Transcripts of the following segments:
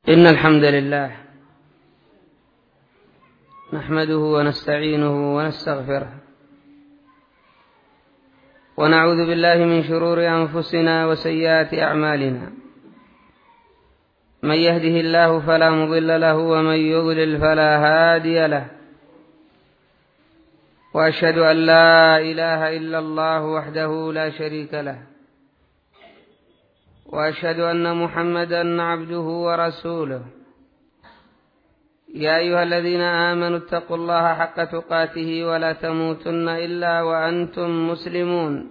إن الحمد لله نحمده ونستعينه ونستغفره ونعوذ بالله من شرور أنفسنا وسيئات أعمالنا. من يهده الله فلا مضل له ومن يضلل فلا هادي له، وأشهد أن لا إله إلا الله وحده لا شريك له، وأشهد أن محمدا عبده ورسوله. يا أيها الذين آمنوا اتقوا الله حق تقاته ولا تموتن إلا وأنتم مسلمون.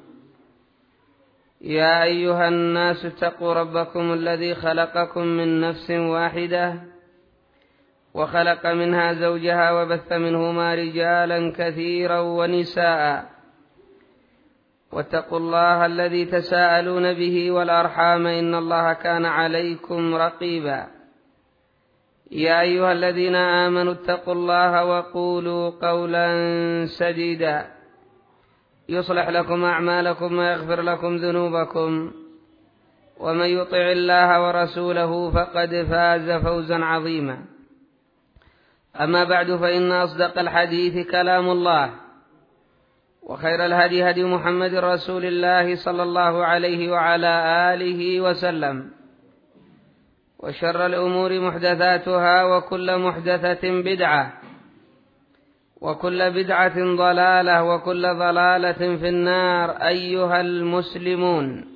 يا أيها الناس اتقوا ربكم الذي خلقكم من نفس واحدة وخلق منها زوجها وبث منهما رجالا كثيرا ونساء، واتقوا الله الذي تساءلون به والأرحام إن الله كان عليكم رقيبا. يا أيها الذين آمنوا اتقوا الله وقولوا قولا سديدا يصلح لكم أعمالكم ويغفر لكم ذنوبكم، ومن يطع الله ورسوله فقد فاز فوزا عظيما. أما بعد، فإن أصدق الحديث كلام الله، وخير الهدي هدي محمد رسول الله صلى الله عليه وعلى آله وسلم، وشر الأمور محدثاتها، وكل محدثة بدعة، وكل بدعة ضلالة، وكل ضلالة في النار. أيها المسلمون،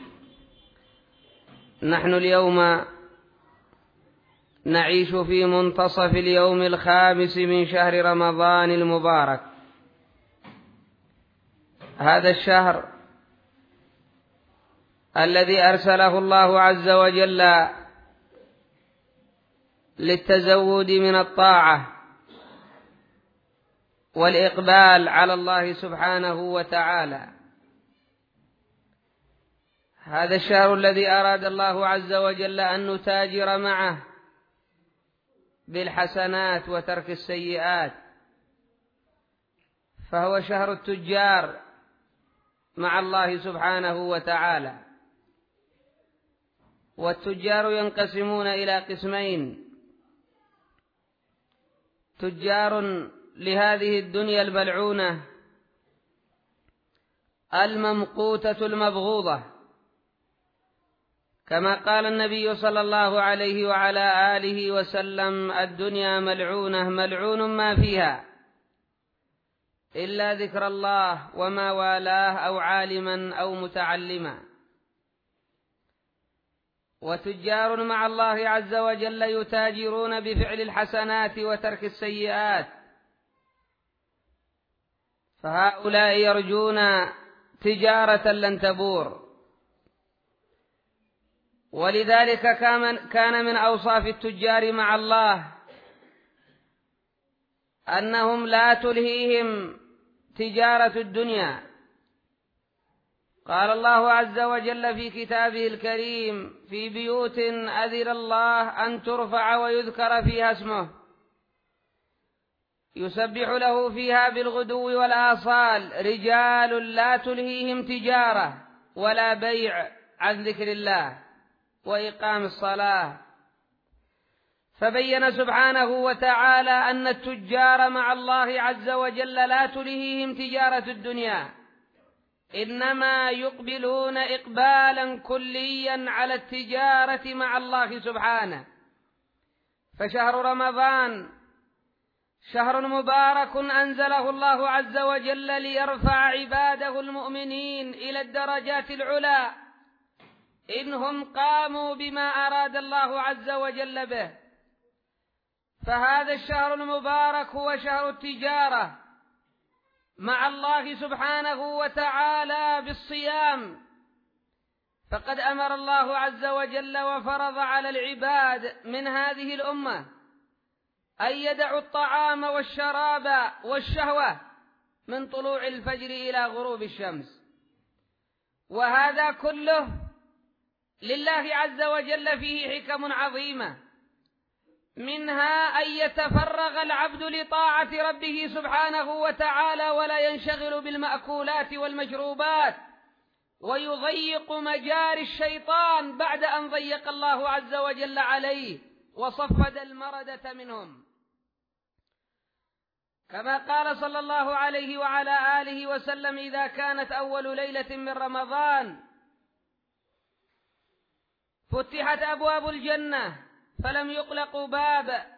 نحن اليوم نعيش في منتصف اليوم الخامس من شهر رمضان المبارك. هذا الشهر الذي أرسله الله عز وجل للتزود من الطاعة والإقبال على الله سبحانه وتعالى. هذا الشهر الذي أراد الله عز وجل أن نتاجر معه بالحسنات وترك السيئات، فهو شهر التجار مع الله سبحانه وتعالى. والتجار ينقسمون إلى قسمين: تجار لهذه الدنيا الملعونة الممقوتة المبغوضة، كما قال النبي صلى الله عليه وعلى آله وسلم: الدنيا ملعونة ملعون ما فيها إلا ذكر الله وما والاه أو عالما أو متعلما. وتجار مع الله عز وجل يتاجرون بفعل الحسنات وترك السيئات، فهؤلاء يرجون تجارة لن تبور. ولذلك كان من أوصاف التجار مع الله أنهم لا تلهيهم تجارة الدنيا. قال الله عز وجل في كتابه الكريم: في بيوت أذن الله أن ترفع ويذكر فيها اسمه يسبح له فيها بالغدو والآصال رجال لا تلهيهم تجارة ولا بيع عن ذكر الله وإقام الصلاة. فبين سبحانه وتعالى أن التجار مع الله عز وجل لا تلهيهم تجارة الدنيا، إنما يقبلون إقبالا كليا على التجارة مع الله سبحانه. فشهر رمضان شهر مبارك أنزله الله عز وجل ليرفع عباده المؤمنين إلى الدرجات العلى إنهم قاموا بما أراد الله عز وجل به. فهذا الشهر المبارك هو شهر التجارة مع الله سبحانه وتعالى بالصيام، فقد أمر الله عز وجل وفرض على العباد من هذه الأمة أن يدعوا الطعام والشراب والشهوة من طلوع الفجر إلى غروب الشمس. وهذا كله لله عز وجل فيه حكم عظيمة، منها أن يتفرغ العبد لطاعة ربه سبحانه وتعالى ولا ينشغل بالمأكولات والمشروبات ويضيق مجاري الشيطان بعد أن ضيق الله عز وجل عليه وصفد المردة منهم، كما قال صلى الله عليه وعلى آله وسلم: إذا كانت أول ليلة من رمضان فتحت أبواب الجنة فلم يغلق باب،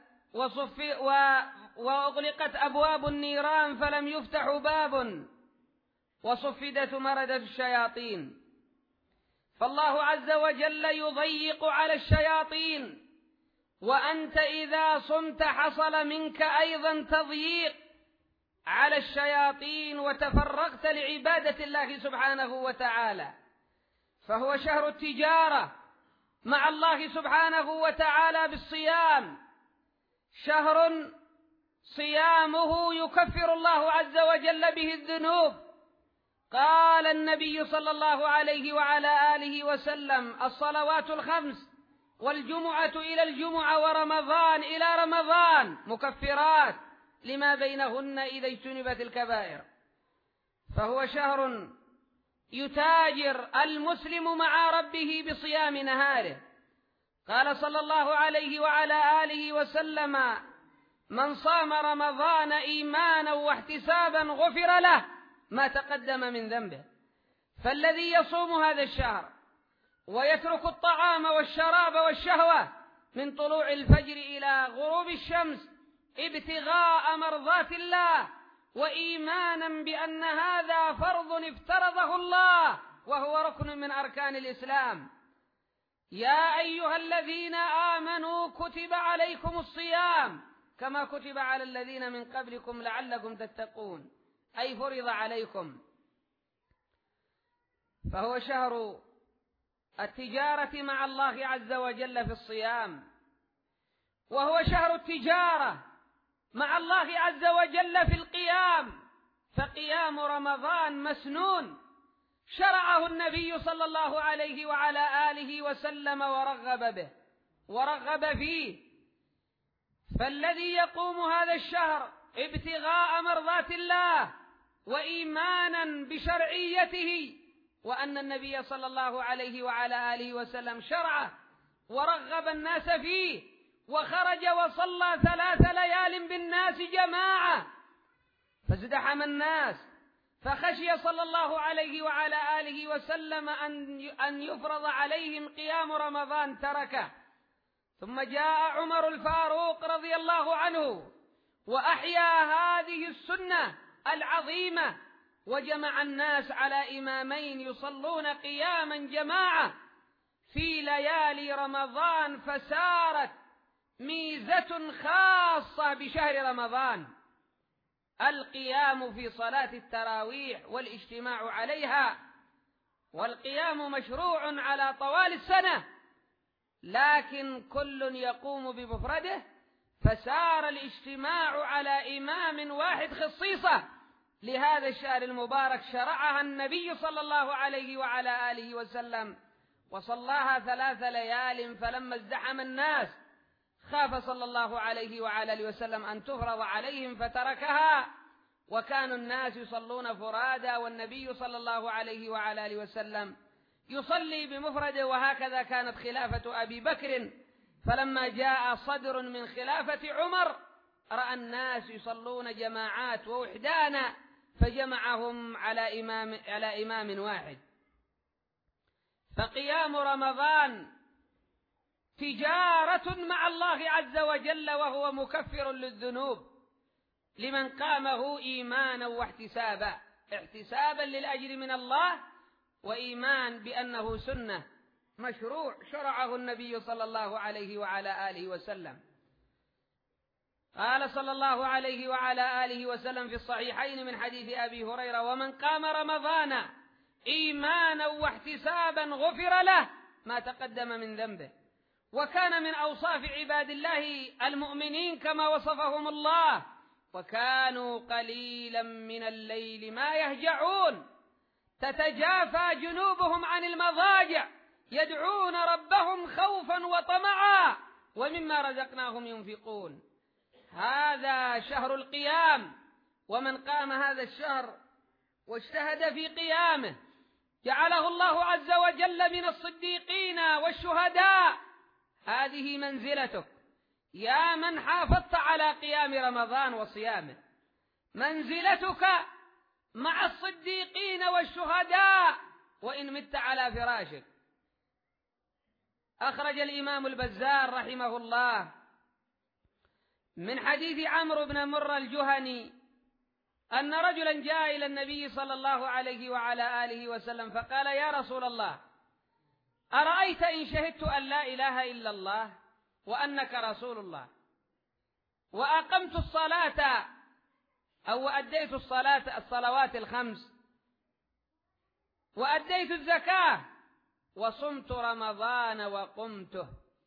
وأغلقت أبواب النيران فلم يفتح باب، وصفدت مردة الشياطين. فالله عز وجل يضيق على الشياطين، وأنت إذا صمت حصل منك أيضا تضييق على الشياطين وتفرغت لعبادة الله سبحانه وتعالى. فهو شهر التجارة مع الله سبحانه وتعالى بالصيام، شهر صيامه يكفر الله عز وجل به الذنوب. قال النبي صلى الله عليه وعلى آله وسلم: الصلوات الخمس والجمعة إلى الجمعة ورمضان إلى رمضان مكفرات لما بينهن إذا اجتنبت الكبائر. فهو شهر يتاجر المسلم مع ربه بصيام نهاره. قال صلى الله عليه وعلى آله وسلم: من صام رمضان إيمانا واحتسابا غفر له ما تقدم من ذنبه. فالذي يصوم هذا الشهر ويترك الطعام والشراب والشهوة من طلوع الفجر إلى غروب الشمس ابتغاء مرضات الله وإيمانا بأن هذا فرض افترضه الله وهو ركن من أركان الإسلام. يا أيها الذين آمنوا كتب عليكم الصيام كما كتب على الذين من قبلكم لعلكم تتقون، أي فرض عليكم. فهو شهر التجارة مع الله عز وجل في الصيام، وهو شهر التجارة مع الله عز وجل في القيام. فقيام رمضان مسنون شرعه النبي صلى الله عليه وعلى آله وسلم ورغب به ورغب فيه. فالذي يقوم هذا الشهر ابتغاء مرضات الله وإيمانا بشرعيته وأن النبي صلى الله عليه وعلى آله وسلم شرعه ورغب الناس فيه، وخرج وصلى 3 ليال بالناس جماعة فازدحم الناس، فخشي صلى الله عليه وعلى آله وسلم أن يفرض عليهم قيام رمضان تركه. ثم جاء عمر الفاروق رضي الله عنه وأحيا هذه السنة العظيمة، وجمع الناس على إمامين يصلون قياما جماعة في ليالي رمضان، فسارت ميزة خاصة بشهر رمضان القيام في صلاة التراويح والاجتماع عليها. والقيام مشروع على طوال السنة، لكن كل يقوم بمفرده، فسار الاجتماع على إمام واحد خصيصة لهذا الشهر المبارك شرعها النبي صلى الله عليه وعلى آله وسلم، وصلاها 3 ليال. فلما ازدحم الناس خاف صلى الله عليه وعلى آله وسلم أن تفرض عليهم فتركها، وكانوا الناس يصلون فرادى والنبي صلى الله عليه وعلى آله وسلم يصلي بمفرده. وهكذا كانت خلافة أبي بكر، فلما جاء صدر من خلافة عمر رأى الناس يصلون جماعات ووحدانا فجمعهم على إمام واحد. فقيام رمضان تجارة مع الله عز وجل، وهو مكفر للذنوب لمن قامه إيمانا واحتسابا، احتسابا للأجر من الله وإيمان بأنه سنة مشروع شرعه النبي صلى الله عليه وعلى آله وسلم. قال صلى الله عليه وعلى آله وسلم في الصحيحين من حديث أبي هريرة: ومن قام رمضان إيمانا واحتسابا غفر له ما تقدم من ذنبه. وكان من أوصاف عباد الله المؤمنين كما وصفهم الله: وكانوا قليلا من الليل ما يهجعون تتجافى جنوبهم عن المضاجع يدعون ربهم خوفا وطمعا ومما رزقناهم ينفقون. هذا شهر القيام، ومن قام هذا الشهر واجتهد في قيامه جعله الله عز وجل من الصديقين والشهداء. هذه منزلتك يا من حافظت على قيام رمضان وصيامه، منزلتك مع الصديقين والشهداء وإن مت على فراشك. أخرج الإمام البزار رحمه الله من حديث عمرو بن مرة الجهني أن رجلا جاء إلى النبي صلى الله عليه وعلى آله وسلم فقال: يا رسول الله، أرأيت إن شهدت أن لا إله إلا الله وأنك رسول الله، وأقمت الصلاة أو أديت الصلوات الخمس، وأديت الزكاة، وصمت رمضان وقمته.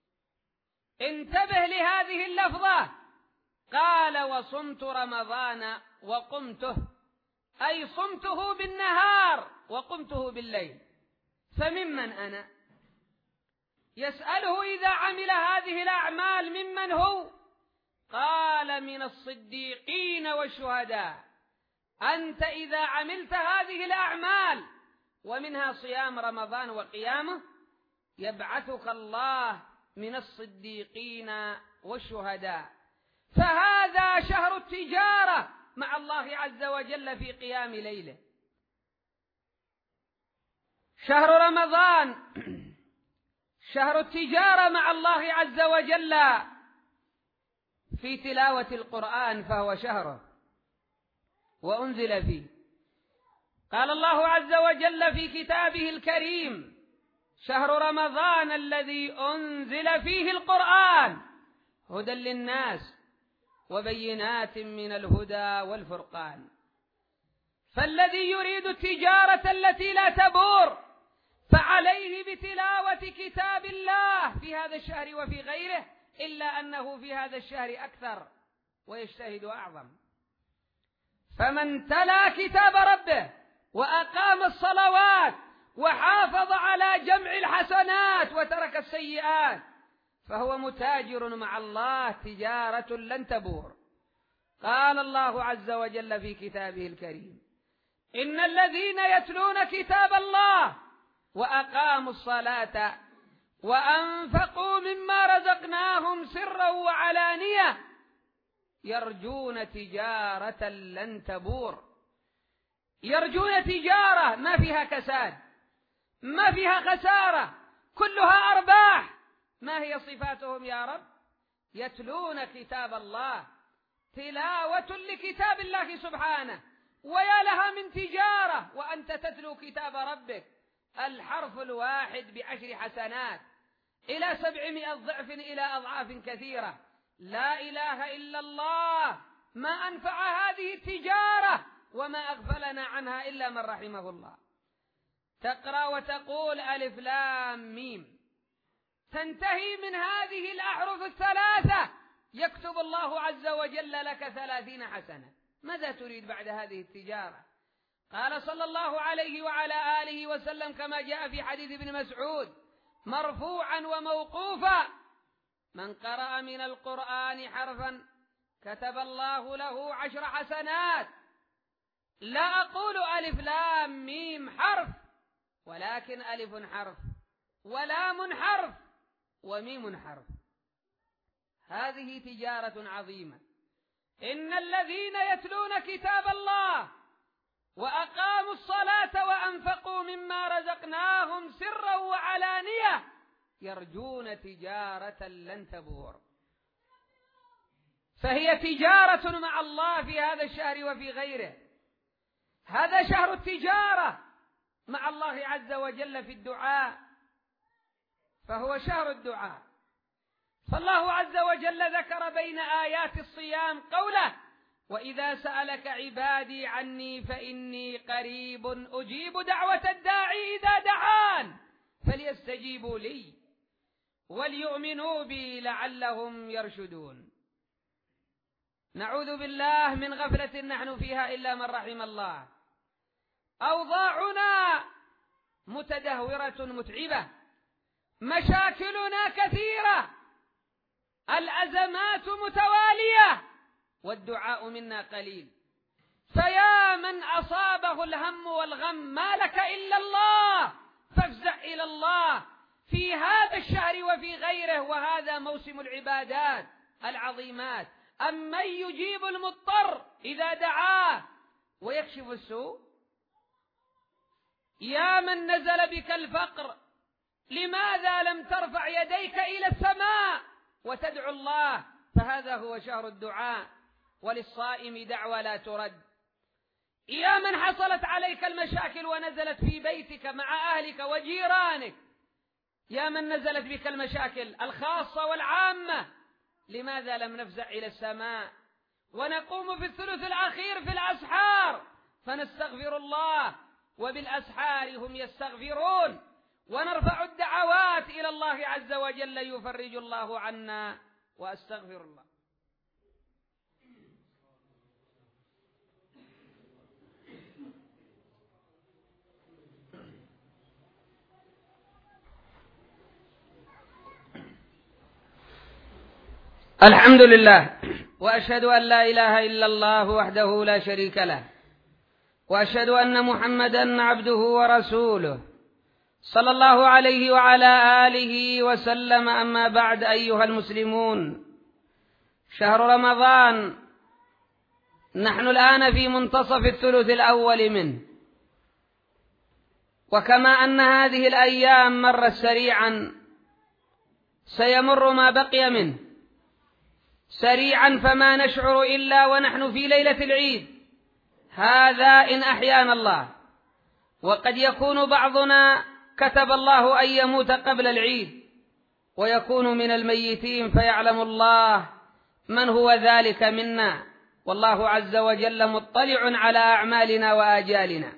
انتبه لهذه اللفظة، قال: وصمت رمضان وقمته، أي صمته بالنهار وقمته بالليل. فممن أنا؟ يسأله إذا عمل هذه الأعمال ممن هو؟ قال: من الصديقين والشهداء. أنت إذا عملت هذه الأعمال ومنها صيام رمضان وقيامه يبعثك الله من الصديقين والشهداء. فهذا شهر التجارة مع الله عز وجل في قيام ليله. شهر رمضان شهر التجارة مع الله عز وجل في تلاوة القرآن، فهو شهره وأنزل فيه. قال الله عز وجل في كتابه الكريم: شهر رمضان الذي أنزل فيه القرآن هدى للناس وبينات من الهدى والفرقان. فالذي يريد التجارة التي لا تبور فعليه بتلاوة كتاب الله في هذا الشهر وفي غيره، إلا أنه في هذا الشهر أكثر ويجتهد أعظم. فمن تلا كتاب ربه وأقام الصلوات وحافظ على جمع الحسنات وترك السيئات فهو متاجر مع الله تجارة لن تبور. قال الله عز وجل في كتابه الكريم: إن الذين يتلون كتاب الله وأقاموا الصلاة وأنفقوا مما رزقناهم سرا وعلانية يرجون تجارة لن تبور. يرجون تجارة ما فيها كساد، ما فيها خسارة، كلها أرباح. ما هي صفاتهم يا رب؟ يتلون كتاب الله، تلاوة لكتاب الله سبحانه. ويا لها من تجارة وأنت تتلو كتاب ربك. الحرف الواحد ب10 حسنات إلى 700 ضعف إلى أضعاف كثيرة. لا إله إلا الله ما أنفع هذه التجارة وما أغفلنا عنها إلا من رحمه الله. تقرأ وتقول ألف لام ميم، تنتهي من هذه الأحرف الثلاثة يكتب الله عز وجل لك 30 حسنة. ماذا تريد بعد هذه التجارة؟ قال صلى الله عليه وعلى آله وسلم كما جاء في حديث ابن مسعود مرفوعا وموقوفا: من قرأ من القرآن حرفا كتب الله له 10 حسنات. لا أقول ألف لام ميم حرف، ولكن ألف حرف ولام حرف وميم حرف. هذه تجارة عظيمة. إن الذين يتلون كتاب الله وأقاموا الصلاة وأنفقوا مما رزقناهم سرا وعلانية يرجون تجارة لن تبور. فهي تجارة مع الله في هذا الشهر وفي غيره. هذا شهر التجارة مع الله عز وجل في الدعاء، فهو شهر الدعاء. فالله عز وجل ذكر بين آيات الصيام قوله: وإذا سألك عبادي عني فإني قريب أجيب دعوة الداعي إذا دعان فليستجيبوا لي وليؤمنوا بي لعلهم يرشدون. نعوذ بالله من غفلة نحن فيها إلا من رحم الله. أوضاعنا متدهورة متعبة، مشاكلنا كثيرة، الأزمات متوالية، والدعاء منا قليل. فيا من أصابه الهم والغم ما لك إلا الله، فافزع إلى الله في هذا الشهر وفي غيره، وهذا موسم العبادات العظيمات. أمن يجيب المضطر إذا دعاه ويكشف السوء؟ يا من نزل بك الفقر لماذا لم ترفع يديك إلى السماء وتدعو الله؟ فهذا هو شهر الدعاء، وللصائم دعوى لا ترد. يا من حصلت عليك المشاكل ونزلت في بيتك مع أهلك وجيرانك، يا من نزلت بك المشاكل الخاصة والعامة، لماذا لم نفزع إلى السماء ونقوم في الثلث الأخير في الأسحار فنستغفر الله وبالأسحار هم يستغفرون، ونرفع الدعوات إلى الله عز وجل يفرج الله عنا. وأستغفر الله. الحمد لله، وأشهد أن لا إله إلا الله وحده لا شريك له، وأشهد أن محمدا عبده ورسوله صلى الله عليه وعلى آله وسلم. أما بعد، أيها المسلمون، شهر رمضان نحن الآن في منتصف الثلث الأول منه، وكما أن هذه الأيام مرت سريعا سيمر ما بقي منه سريعا، فما نشعر إلا ونحن في ليلة العيد، هذا إن أحيانا الله. وقد يكون بعضنا كتب الله أن يموت قبل العيد ويكون من الميتين، فيعلم الله من هو ذلك منا، والله عز وجل مطلع على أعمالنا وآجالنا.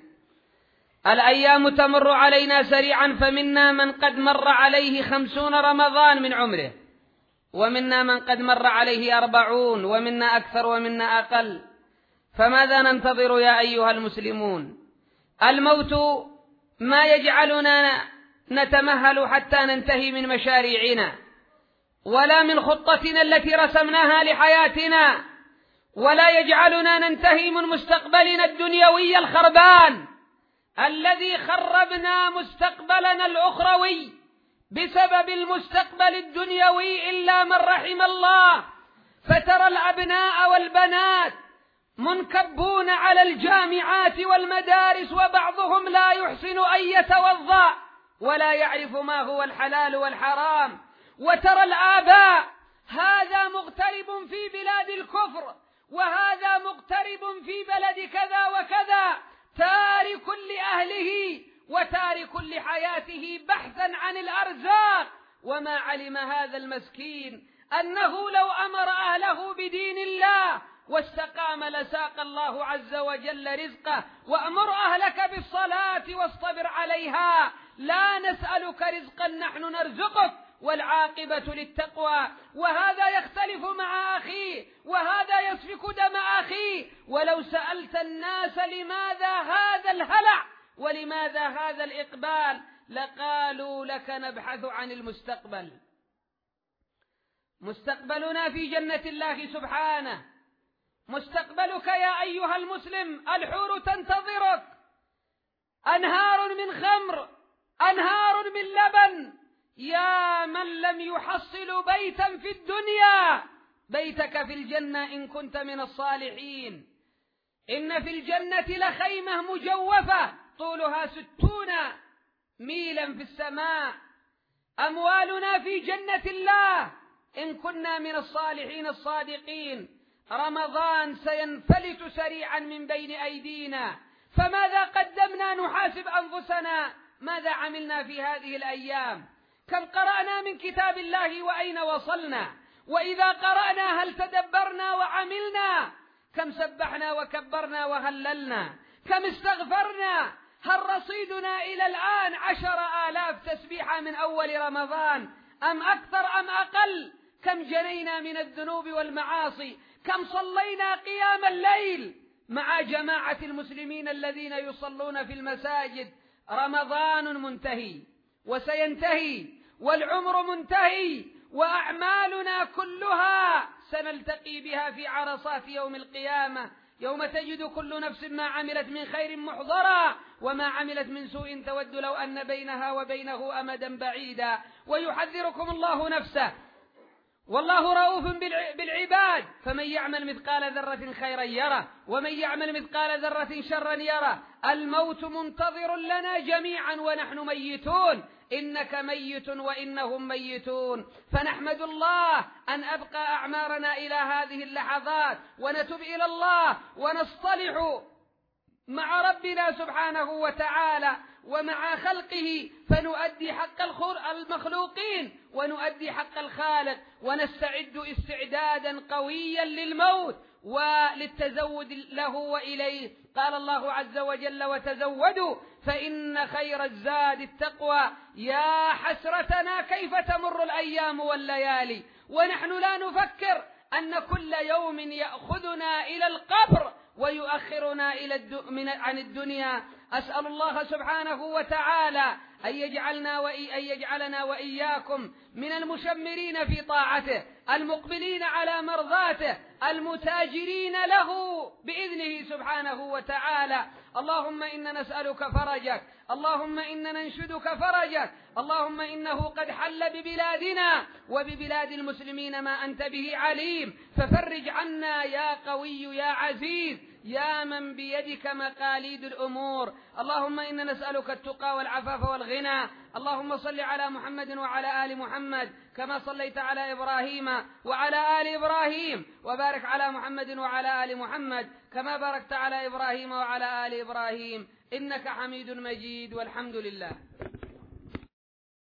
الأيام تمر علينا سريعا، فمنا من قد مر عليه 50 رمضان من عمره، ومنا من قد مر عليه 40، ومنا أكثر ومنا أقل. فماذا ننتظر يا أيها المسلمون؟ الموت ما يجعلنا نتمهل حتى ننتهي من مشاريعنا، ولا من خطتنا التي رسمناها لحياتنا، ولا يجعلنا ننتهي من مستقبلنا الدنيوي الخربان الذي خربنا مستقبلنا الأخروي بسبب المستقبل الدنيوي إلا من رحم الله. فترى الأبناء والبنات منكبون على الجامعات والمدارس، وبعضهم لا يحسن أن يتوضأ ولا يعرف ما هو الحلال والحرام. وترى الآباء، هذا مغترب في بلاد الكفر وهذا مغترب في بلد كذا وكذا، تارك لأهله وتارك لحياته بحثا عن الأرزاق، وما علم هذا المسكين أنه لو أمر أهله بدين الله واستقام لساق الله عز وجل رزقه. وأمر أهلك بالصلاة واصطبر عليها، لا نسألك رزقا نحن نرزقك، والعاقبة للتقوى. وهذا يختلف مع أخيه، وهذا يسفك دم أخيه. ولو سألت الناس لماذا هذا الهلع ولماذا هذا الإقبال، لقالوا لك نبحث عن المستقبل. مستقبلنا في جنة الله سبحانه، مستقبلك يا أيها المسلم، الحور تنتظرك، أنهار من خمر، أنهار من لبن. يا من لم يحصل بيتا في الدنيا، بيتك في الجنة إن كنت من الصالحين. إن في الجنة لخيمة مجوفة طولها 60 ميلا في السماء. أموالنا في جنة الله إن كنا من الصالحين الصادقين. رمضان سينفلت سريعا من بين أيدينا، فماذا قدمنا؟ نحاسب أنفسنا، ماذا عملنا في هذه الأيام؟ كم قرأنا من كتاب الله وأين وصلنا؟ وإذا قرأنا هل تدبرنا وعملنا؟ كم سبحنا وكبرنا وهللنا؟ كم استغفرنا؟ هل رصيدنا إلى الآن 10,000 تسبيحة من أول رمضان أم أكثر أم أقل؟ كم جنينا من الذنوب والمعاصي؟ كم صلينا قيام الليل مع جماعة المسلمين الذين يصلون في المساجد؟ رمضان منتهي وسينتهي، والعمر منتهي، وأعمالنا كلها سنلتقي بها في عرصات يوم القيامة، يوم تجد كل نفس ما عملت من خير محضرا وما عملت من سوء تود لو أن بينها وبينه أمدا بعيدا. ويحذركم الله نفسه، والله رؤوف بالعباد، فمن يعمل مثقال ذرة خيرا يره ومن يعمل مثقال ذرة شرا يره. الموت منتظر لنا جميعا ونحن ميتون، إنك ميت وإنهم ميتون. فنحمد الله أن أبقى أعمارنا إلى هذه اللحظات، ونتوب إلى الله ونصطلح مع ربنا سبحانه وتعالى ومع خلقه، فنؤدي حق المخلوقين ونؤدي حق الخالق، ونستعد استعدادا قويا للموت وللتزود له وإليه. قال الله عز وجل: وتزودوا فإن خير الزاد التقوى. يا حسرتنا كيف تمر الأيام والليالي ونحن لا نفكر أن كل يوم يأخذنا إلى القبر ويؤخرنا عن الدنيا. أسأل الله سبحانه وتعالى أن يجعلنا وإياكم من المشمرين في طاعته، المقبلين على مرضاته، المتاجرين له بإذنه سبحانه وتعالى. اللهم إنا نسألك فرجك، اللهم إنا ننشدك فرجك، اللهم إنه قد حل ببلادنا وببلاد المسلمين ما أنت به عليم، ففرج عنا يا قوي يا عزيز يا من بيدك مقاليد الأمور. اللهم إنا نسألك التقى والعفاف والغنى. اللهم صل على محمد وعلى آل محمد كما صليت على إبراهيم وعلى آل إبراهيم، وبارك على محمد وعلى آل محمد كما باركت على إبراهيم وعلى آل إبراهيم، إنك حميد مجيد، والحمد لله.